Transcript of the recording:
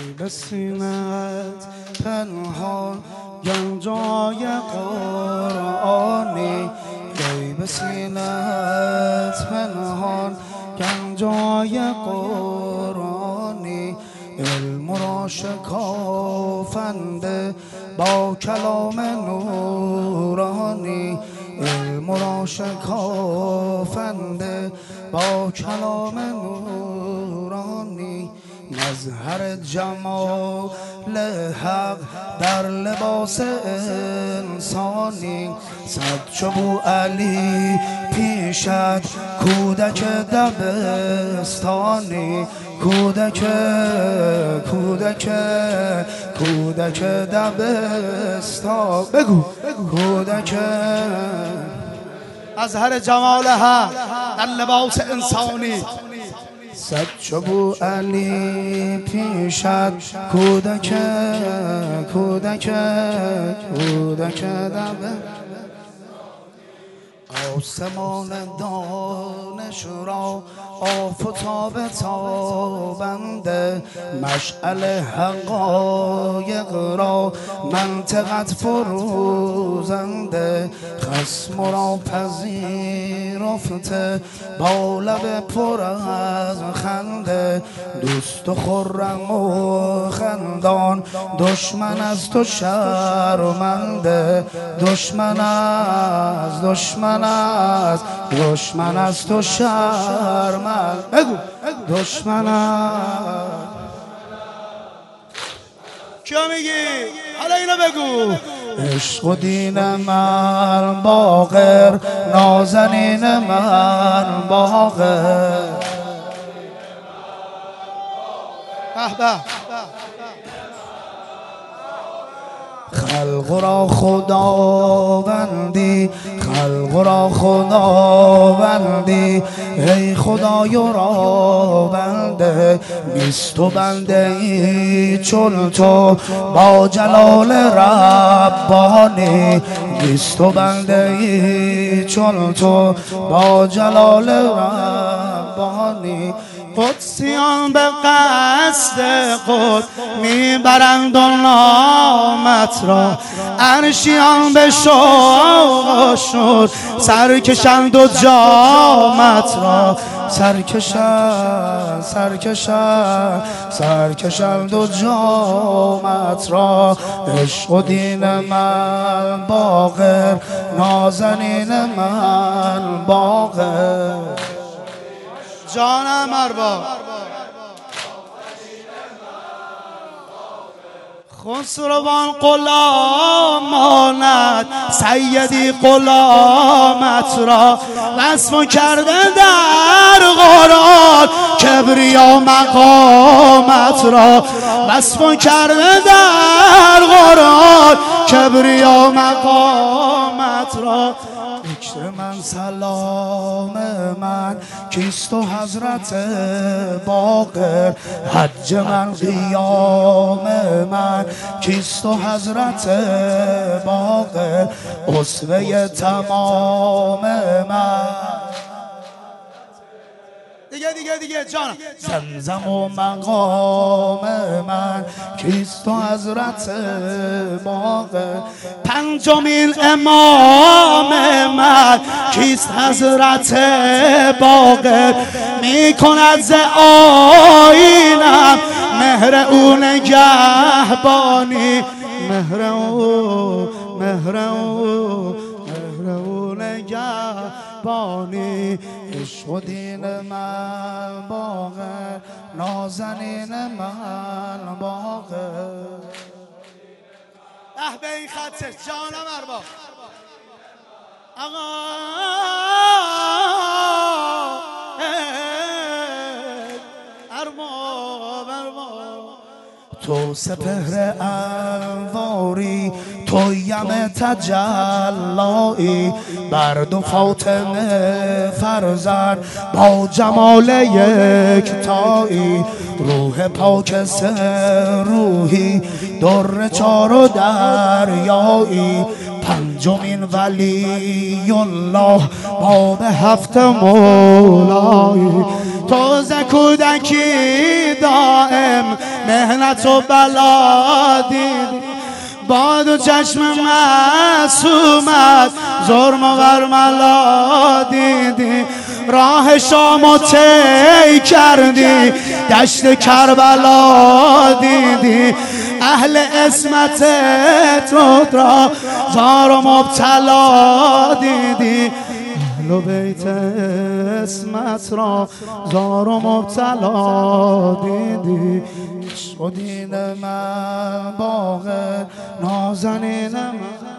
به سینه‌ات پنهان گنجای قرآنی، به سینه‌ات پنهان گنجای قرآنی، علم را شکافنده با کلام نورانی، علم را شکافنده با کلام نورانی، مظهر جمال حق در لباس انسانی، صد چو بوعلی پیشت کودک دبستانی، کودک دبستان، بگو کودک مظهر جمال حق در لباس انسانی، صد چو بوعلی پیشت کودک دبستان، آسمان دانش را آفتاب تابنده، مشعل حقایق را منطقت فروزنده، خصم را پذیرفته با لب پر از خنده، دوست و خرم و خندان، دشمن از تو شرمنده، دشمن از تو شرمنده، بگو دشمن از کیا میگی؟ حالا اینو بگو. عشق و دین من باقر، نازنین من باقر، خلق را خداوندی، خلق را خداوندی، ای خدای را بنده، نیست و بنده ای چون تو با جلال ربانی، نیست و بنده ای چون تو با جلال ربانی، قدسیان به قصد خود میبرند و نامت را، عرشیان به شوق شد سرکشند و جامت را، سرکشند و جامت را، عشق و دین من باقر، نازنین من باقر، جانم ارباب خسروان غلامانت، سیدی غلامت را رسم کرده در قرآن، کبریا مقامت را رسم کرده در قرآن، کبریا مقامت را، ذکر من سلام من کیست و حضرت باقر، حج من قیام من کیست و حضرت باقر، اسوه تمام من، دیگه جان، زمزم و مقام من کیست و حضرت باقر، پنجمین امام من کیست حضرت باقر، میکند ز آیینم مهر او نگهبانی، مهر او نگهبانی، عشق و دین من باقر، نازنین من باقر، به این خطش جانم ارباب آقا، تو سپهر انواری، تو یم تجلایی، بر دو فاطمه فرزند با جمال یکتایی، روح پاک سر روحی، در چار و دریایی، پنجمین ولی الله باب هفت مولایی، تو ز کودکی دائم مهنت و بلا دیدی با دو چشم معصومت ظلم و برملا دیدی راه شامو طی کردی دشت کربلا دیدی اهل عصمت تو را زار و مبتلا دیدی اهل بیت عصمت را زار و مبتلا دیدی عشق و دین من باغ نازنین من